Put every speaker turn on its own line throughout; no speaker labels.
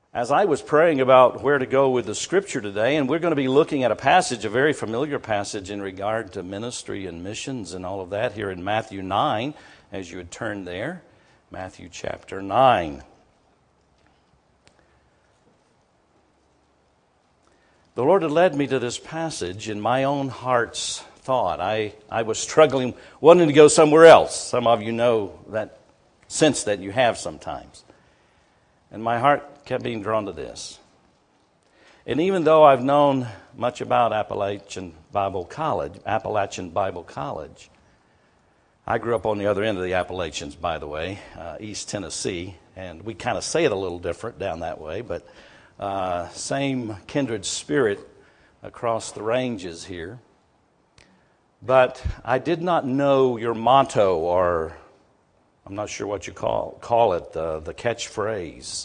As I was praying about where to go with the scripture today, and we're going to be looking at a passage, a very familiar passage in regard to ministry and missions and all of that here in Matthew 9, as you would turn there, Matthew chapter 9. The Lord had led me to this passage in my own heart's thought. I was struggling, wanting to go somewhere else. Some of you know that sense that you have sometimes. And my heart kept being drawn to this. And even though I've known much about Appalachian Bible College, I grew up on the other end of the Appalachians, by the way, East Tennessee, and we kind of say it a little different down that way, but same kindred spirit across the ranges here. But I did not know your motto, or I'm not sure what you call it, the catchphrase.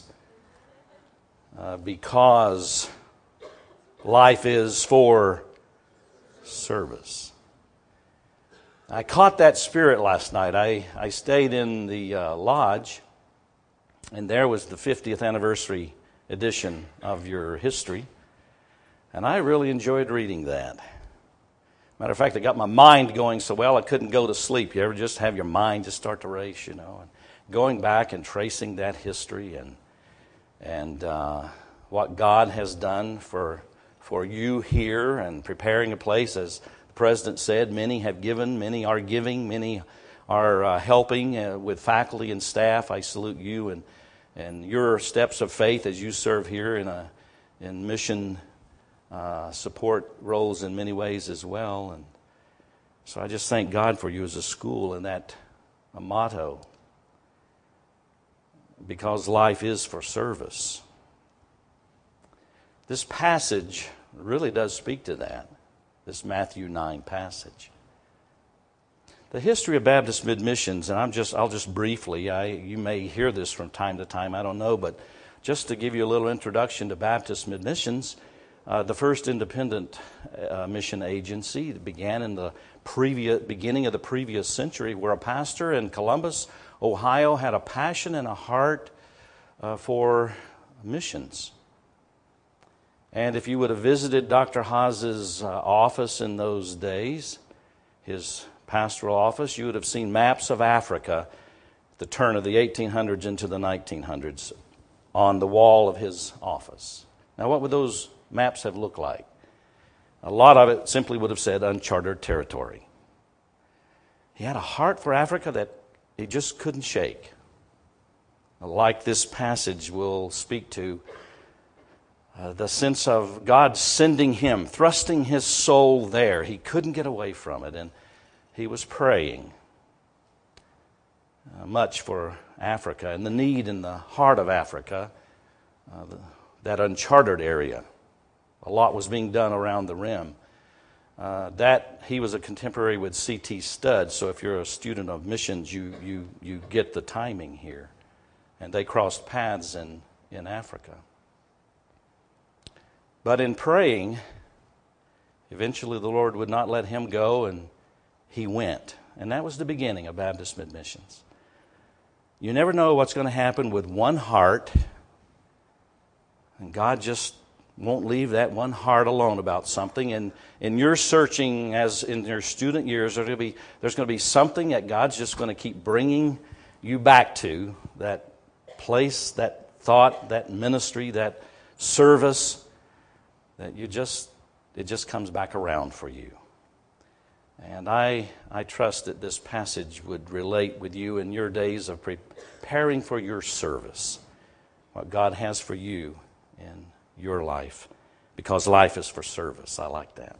Because life is for service. I caught that spirit last night. I stayed in the lodge, and there was the 50th anniversary edition of your history, and I really enjoyed reading that. Matter of fact, it got my mind going so well I couldn't go to sleep. You ever just have your mind just start to race, and going back and tracing that history and what God has done for you here and preparing a place. As the President said, many have given, many are giving, many are helping with faculty and staff. I salute you and your steps of faith as you serve here in mission support roles in many ways as well. And so I just thank God for you as a school and that a motto, because life is for service. This passage really does speak to that, this Matthew 9 passage. The history of Baptist Mid-Missions, and I'll just briefly, you may hear this from time to time, I don't know, but just to give you a little introduction to Baptist Mid-Missions, the first independent mission agency began in the beginning of the previous century, where a pastor in Columbus, Ohio, had a passion and a heart for missions. And if you would have visited Dr. Haas's office in those days, his pastoral office, you would have seen maps of Africa at the turn of the 1800s into the 1900s on the wall of his office. Now, what would those maps have looked like? A lot of it simply would have said uncharted territory. He had a heart for Africa that he just couldn't shake. Like this passage will speak to, the sense of God sending him, thrusting his soul there. He couldn't get away from it, and he was praying much for Africa and the need in the heart of Africa, that uncharted area. A lot was being done around the rim. That he was a contemporary with C.T. Studd, so if you're a student of missions, you get the timing here. And they crossed paths in Africa. But in praying, eventually the Lord would not let him go, and he went. And that was the beginning of Baptist Mid-Missions. You never know what's going to happen with one heart, and God just won't leave that one heart alone about something. And in your searching, as in your student years, there's going to be something that God's just going to keep bringing you back to, that place, that thought, that ministry, that service, that it just comes back around for you. And I trust that this passage would relate with you in your days of preparing for your service, what God has for you in your life, because life is for service. I like that.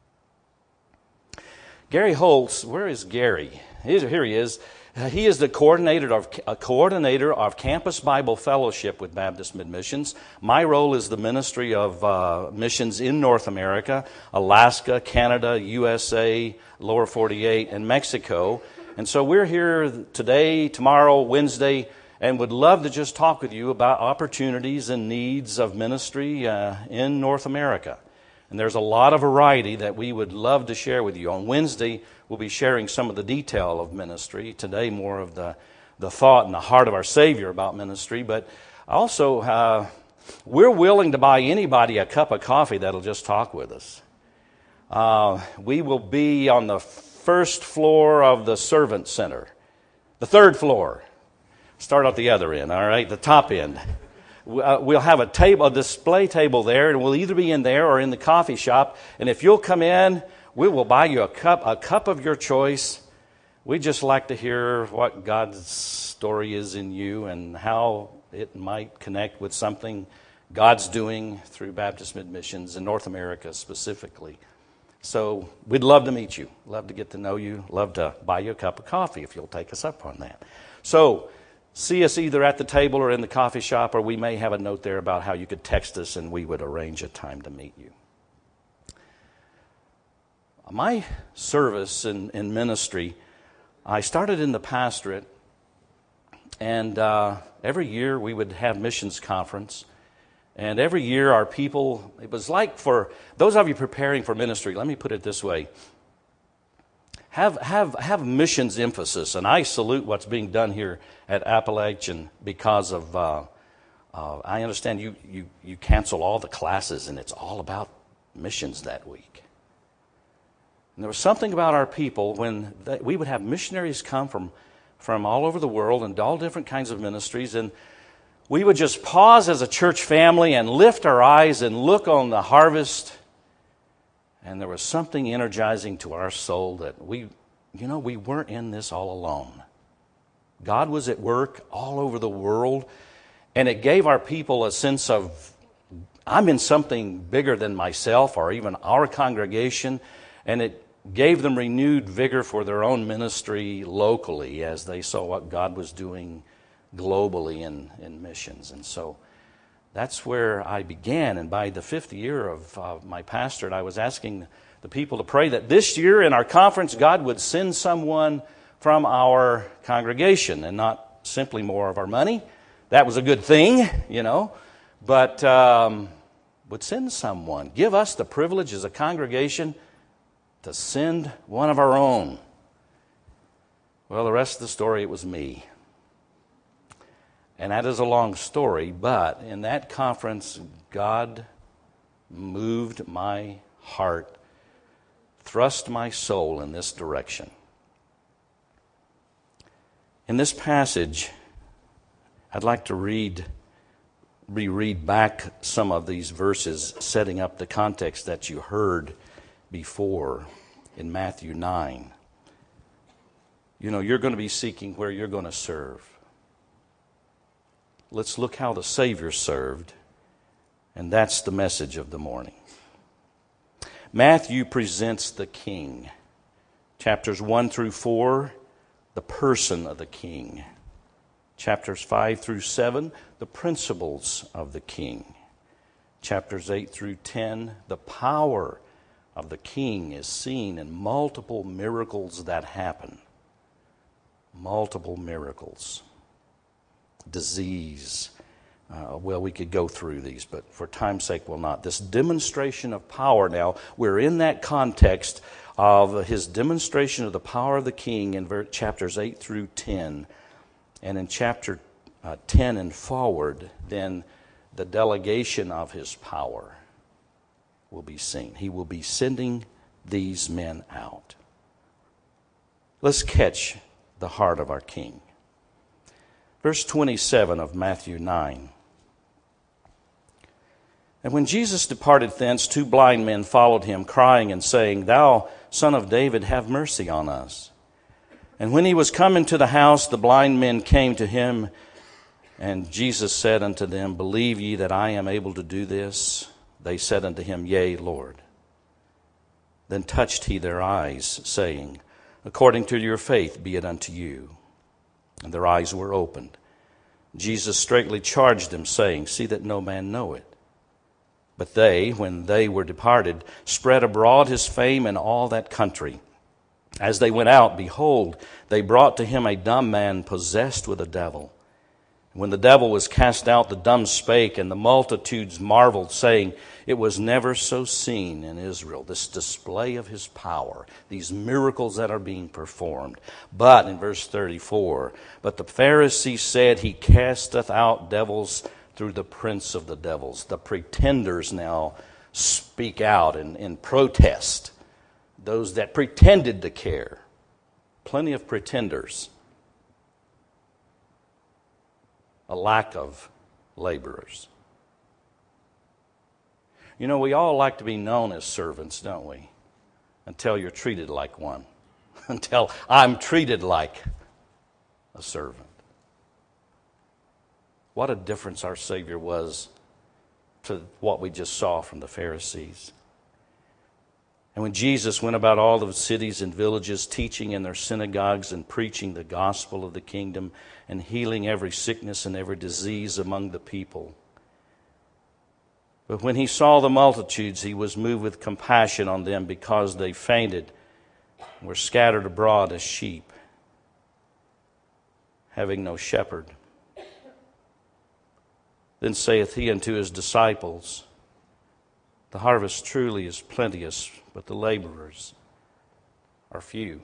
Gary Holtz, where is Gary? Here he is. He is the coordinator of Campus Bible Fellowship with Baptist Mid-Missions. My role is the ministry of missions in North America, Alaska, Canada, USA, Lower 48, and Mexico. And so we're here today, tomorrow, Wednesday, and would love to just talk with you about opportunities and needs of ministry in North America. And there's a lot of variety that we would love to share with you. On Wednesday, we'll be sharing some of the detail of ministry. Today, more of the thought and the heart of our Savior about ministry. But also, We're willing to buy anybody a cup of coffee that'll just talk with us. We will be on the first floor of the Servant Center, the third floor. Start at the other end, all right, the top end. We'll have a display table there, and we'll either be in there or in the coffee shop. And if you'll come in, we will buy you a cup of your choice. We just like to hear what God's story is in you and how it might connect with something God's doing through Baptist Mid-Missions in North America specifically. So we'd love to meet you, love to get to know you, love to buy you a cup of coffee if you'll take us up on that. So see us either at the table or in the coffee shop, or we may have a note there about how you could text us and we would arrange a time to meet you. My service in ministry, I started in the pastorate, and every year we would have missions conference. And every year our people, it was like for those of you preparing for ministry, let me put it this way. Have missions emphasis, and I salute what's being done here at Appalachian because of, I understand you cancel all the classes and it's all about missions that week. And there was something about our people when we would have missionaries come from all over the world and all different kinds of ministries, and we would just pause as a church family and lift our eyes and look on the harvest. And there was something energizing to our soul that we weren't in this all alone. God was at work all over the world, and it gave our people a sense of, I'm in something bigger than myself or even our congregation, and it gave them renewed vigor for their own ministry locally as they saw what God was doing globally in missions. And so that's where I began. And by the fifth year of my pastorate, I was asking the people to pray that this year in our conference, God would send someone from our congregation, and not simply more of our money. That was a good thing, but would send someone. Give us the privilege as a congregation to send one of our own. Well, the rest of the story, it was me. And that is a long story, but in that conference, God moved my heart, thrust my soul in this direction. In this passage, I'd like to reread back some of these verses, setting up the context that you heard before in Matthew 9. You're going to be seeking where you're going to serve. Let's look how the Savior served, and that's the message of the morning. Matthew presents the King. Chapters 1 through 4, the person of the King. Chapters 5 through 7, the principles of the King. Chapters 8 through 10, the power of the King is seen in multiple miracles that happen. Multiple miracles. Disease. We could go through these, but for time's sake we'll not. This demonstration of power now, we're in that context of his demonstration of the power of the King in chapters 8 through 10. And in chapter 10 and forward, then the delegation of his power will be seen. He will be sending these men out. Let's catch the heart of our King. Verse 27 of Matthew 9. And when Jesus departed thence, 2 blind men followed him, crying and saying, Thou, Son of David, have mercy on us. And when he was come into the house, the blind men came to him, and Jesus said unto them, Believe ye that I am able to do this? They said unto him, Yea, Lord. Then touched he their eyes, saying, According to your faith be it unto you. And their eyes were opened. Jesus straightly charged them, saying, See that no man know it. But they, when they were departed, spread abroad his fame in all that country. As they went out, behold, they brought to him a dumb man possessed with a devil. When the devil was cast out, the dumb spake, and the multitudes marveled, saying, It was never so seen in Israel, this display of his power, these miracles that are being performed. But, in verse 34, But the Pharisees said, He casteth out devils through the prince of the devils. The pretenders now speak out in protest. Those that pretended to care. Plenty of pretenders. A lack of laborers. You know, we all like to be known as servants, don't we? Until you're treated like one. Until I'm treated like a servant. What a difference our Savior was to what we just saw from the Pharisees. And when Jesus went about all the cities and villages, teaching in their synagogues and preaching the gospel of the kingdom and healing every sickness and every disease among the people. But when he saw the multitudes, he was moved with compassion on them because they fainted and were scattered abroad as sheep, having no shepherd. Then saith he unto his disciples, the harvest truly is plenteous, but the laborers are few.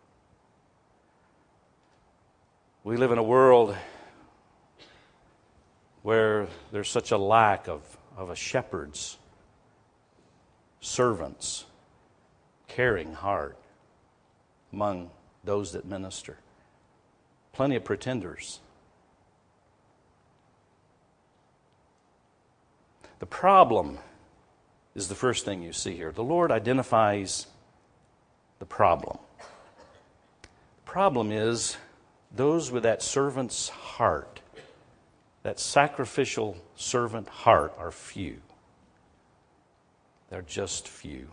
We live in a world where there's such a lack of a shepherd's servants, caring heart among those that minister. Plenty of pretenders. The problem is the first thing you see here. The Lord identifies the problem. The problem is those with that servant's heart, that sacrificial servant heart, are few. They're just few.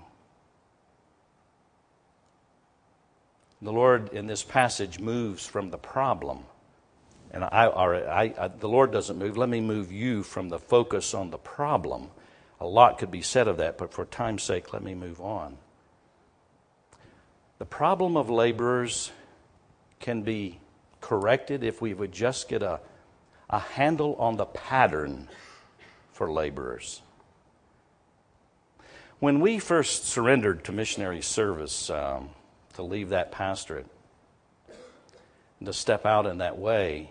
The Lord in this passage moves from the problem. And the Lord doesn't move. Let me move you from the focus on the problem. A lot could be said of that, but for time's sake, let me move on. The problem of laborers can be corrected if we would just get a handle on the pattern for laborers. When we first surrendered to missionary service, to leave that pastorate, and to step out in that way,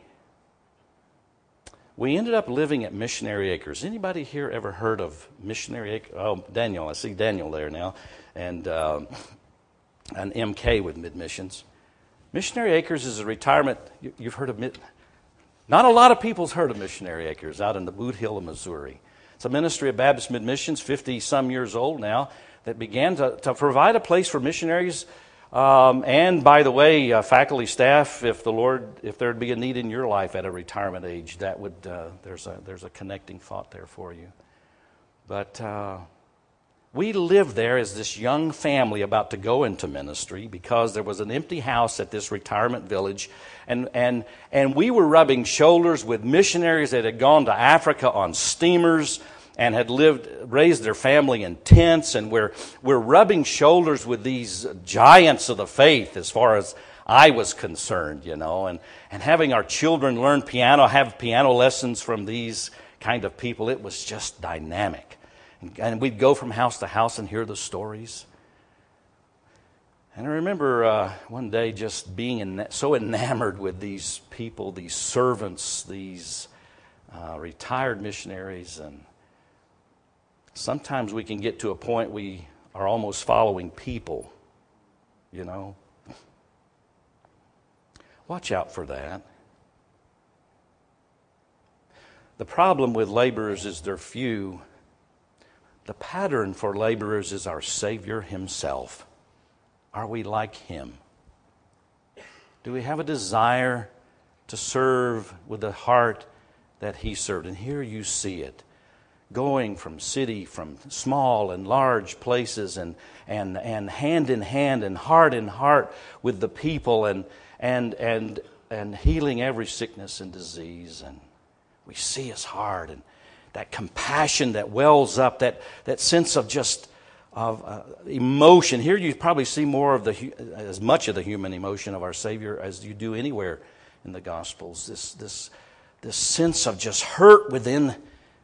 we ended up living at Missionary Acres. Anybody here ever heard of Missionary Acres? Oh, Daniel, I see Daniel there now, and an MK with Mid-Missions. Missionary Acres is a retirement. You've heard of not a lot of people's heard of Missionary Acres out in the Boot Hill of Missouri. It's a ministry of Baptist Mid-Missions, 50-some years old now, that began to provide a place for missionaries. And by the way, faculty, staff, if there'd be a need in your life at a retirement age, that would there's a connecting thought there for you. But we lived there as this young family about to go into ministry because there was an empty house at this retirement village, and we were rubbing shoulders with missionaries that had gone to Africa on steamers and had raised their family in tents, and we're rubbing shoulders with these giants of the faith as far as I was concerned, and having our children learn piano, have piano lessons from these kind of people. It was just dynamic. And we'd go from house to house and hear the stories. And I remember one day just being so enamored with these people, these servants, these retired missionaries, and sometimes we can get to a point we are almost following people, Watch out for that. The problem with laborers is they're few. The pattern for laborers is our Savior Himself. Are we like Him? Do we have a desire to serve with the heart that He served? And here you see it. Going from small and large places and hand in hand and heart in heart with the people and healing every sickness and disease. And we see His heart and that compassion that wells up, that sense of just emotion. Here you probably see more of as much of the human emotion of our Savior as you do anywhere in the Gospels. This sense of just hurt within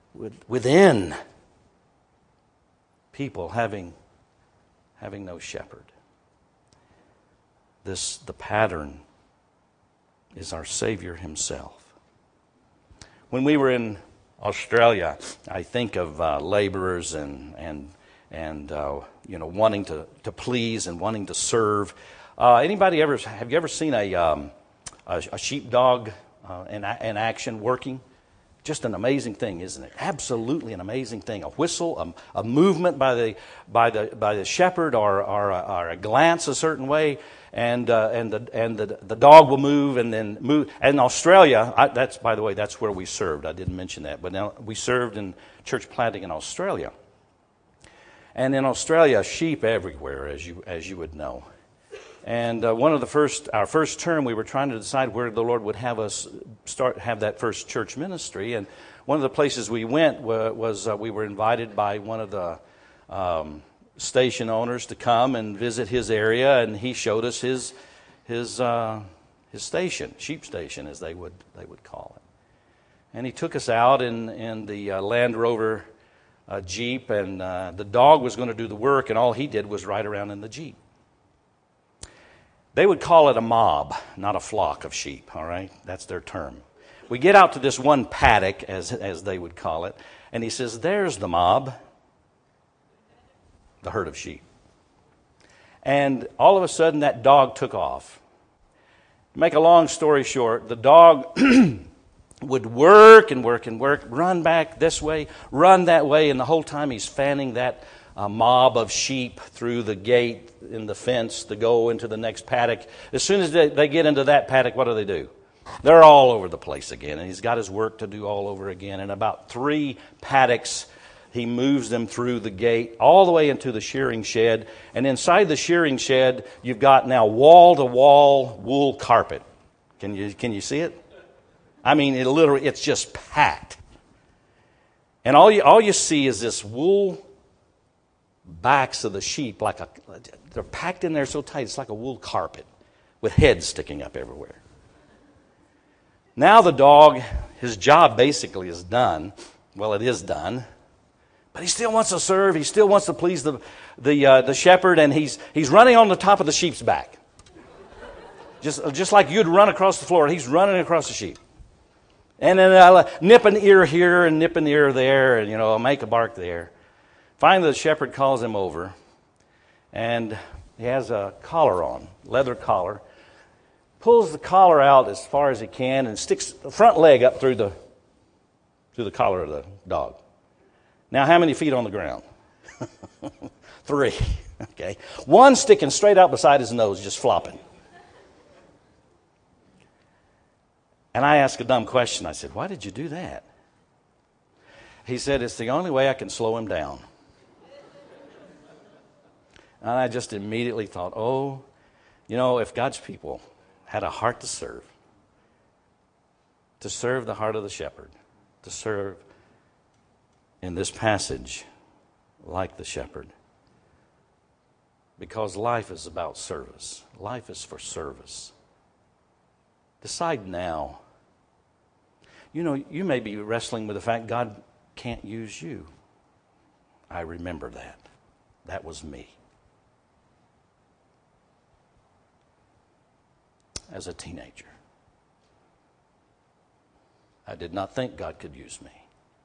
people having no shepherd. The pattern is our Savior Himself. When we were in Australia, I think of laborers and wanting to please and wanting to serve. Have you ever seen a sheepdog in action working? Just an amazing thing, isn't it? Absolutely an amazing thing. A whistle, a movement by the shepherd, or a glance a certain way, and the dog will move and then move. And in Australia, by the way, that's where we served. I didn't mention that, but now we served in church planting in Australia. And in Australia, sheep everywhere, as you would know. And our first term, we were trying to decide where the Lord would have us have that first church ministry. And one of the places we went was we were invited by one of the station owners to come and visit his area, and he showed us his station, sheep station, as they would call it. And he took us out in the Land Rover Jeep, and the dog was going to do the work, and all he did was ride around in the Jeep. They would call it a mob, not a flock of sheep, all right? That's their term. We get out to this one paddock, as they would call it, and he says, "There's the mob," the herd of sheep. And all of a sudden, that dog took off. To make a long story short, the dog would work and work and work, run back this way, run that way, and the whole time he's fanning that mob of sheep through the gate in the fence to go into the next paddock. As soon as they get into that paddock, what do? They're all over the place again, and he's got his work to do all over again. And about 3 paddocks, he moves them through the gate all the way into the shearing shed. And inside the shearing shed, you've got now wall-to-wall wool carpet. Can you see it? I mean, it's just packed. And all you see is this wool backs of the sheep, they're packed in there so tight, it's like a wool carpet with heads sticking up everywhere. Now the dog, his job basically is done. Well, it is done. But he still wants to serve. He still wants to please the shepherd, and he's running on the top of the sheep's back. Just like you'd run across the floor, he's running across the sheep. And then nip an ear here and nip an ear there, and make a bark there. Finally, the shepherd calls him over, and he has a collar on, leather collar. Pulls the collar out as far as he can and sticks the front leg up through the collar of the dog. Now, how many feet on the ground? 3. Okay. 1 sticking straight out beside his nose, just flopping. And I asked a dumb question. I said, "Why did you do that?" He said, "It's the only way I can slow him down." And I just immediately thought, if God's people had a heart to serve the heart of the shepherd, to serve in this passage like the shepherd. Because life is about service. Life is for service. Decide now. You may be wrestling with the fact God can't use you. I remember that. That was me. As a teenager, I did not think God could use me.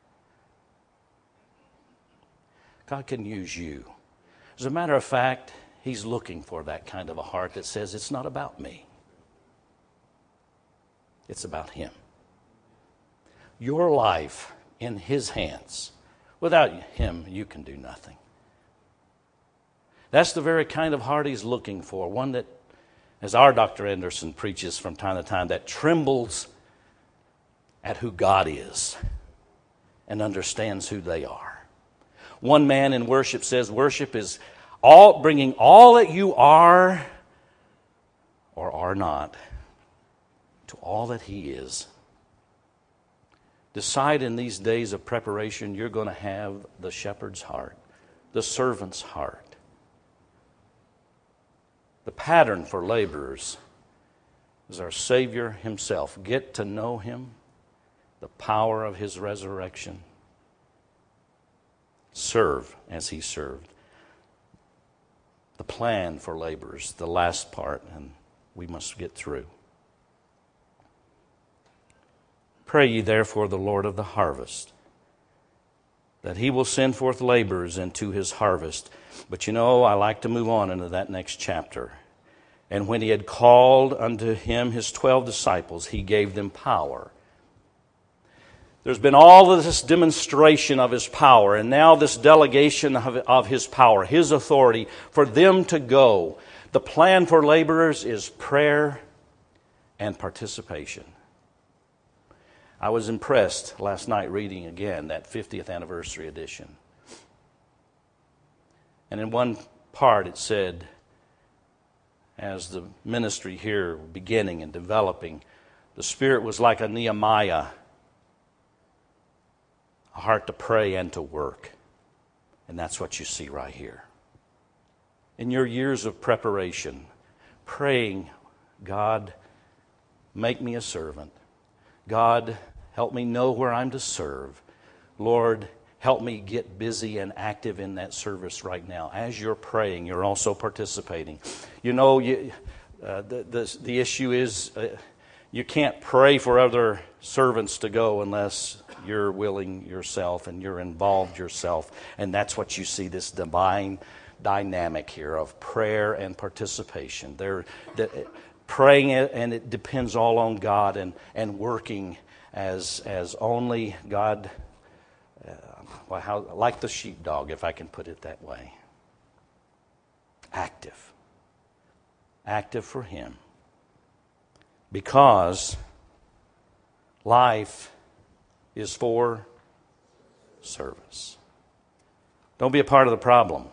God can use you. As a matter of fact, He's looking for that kind of a heart that says, it's not about me. It's about Him. Your life in His hands. Without Him, you can do nothing. That's the very kind of heart He's looking for. One that, as our Dr. Anderson preaches from time to time, that trembles at who God is and understands who they are. One man in worship says worship is bringing all that you are or are not to all that He is. Decide in these days of preparation you're going to have the shepherd's heart, the servant's heart. The pattern for laborers is our Savior Himself. Get to know Him, the power of His resurrection. Serve as He served. The plan for laborers, the last part, and we must get through. Pray ye therefore the Lord of the harvest that He will send forth laborers into His harvest. But you know, I like to move on into that next chapter. And when He had called unto Him His 12 disciples, He gave them power. There's been all of this demonstration of His power, and now this delegation of His power, His authority, for them to go. The plan for laborers is prayer and participation. I was impressed last night reading again that 50th anniversary edition. And in one part it said, as the ministry here beginning and developing, the Spirit was like a Nehemiah, a heart to pray and to work. And that's what you see right here. In your years of preparation, praying, God, make me a servant. God, help me know where I'm to serve. Lord, help me get busy and active in that service right now. As you're praying, you're also participating. You know, the issue is you can't pray for other servants to go unless you're willing yourself and you're involved yourself. And that's what you see, this divine dynamic here of prayer and participation. Praying, and it depends all on God, and working as only God, like the sheepdog, if I can put it that way. Active for Him. Because life is for service. Don't be a part of the problem.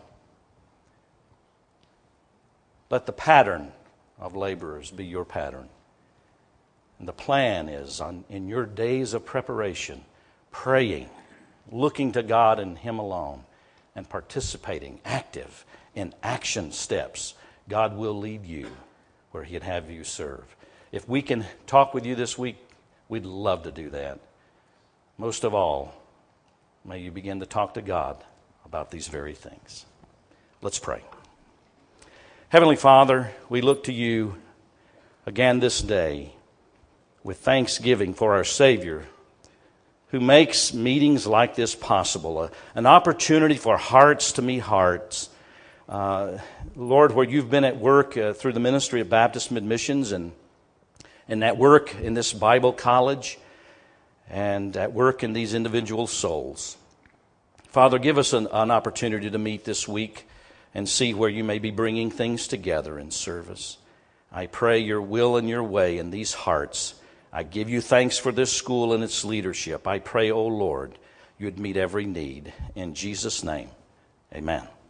Let the pattern of laborers be your pattern. And the plan is, in your days of preparation, praying, looking to God and Him alone, and participating, active in action steps. God will lead you where He'd have you serve. If we can talk with you this week, we'd love to do that. Most of all, may you begin to talk to God about these very things. Let's pray. Heavenly Father, we look to You again this day with thanksgiving for our Savior, who makes meetings like this possible, an opportunity for hearts to meet hearts. Lord, where You've been at work through the ministry of Baptist Mid-Missions and that work in this Bible college and at work in these individual souls. Father, give us an opportunity to meet this week and see where You may be bringing things together in service. I pray Your will and Your way in these hearts. I give You thanks for this school and its leadership. I pray, O Lord, You'd meet every need. In Jesus' name, amen.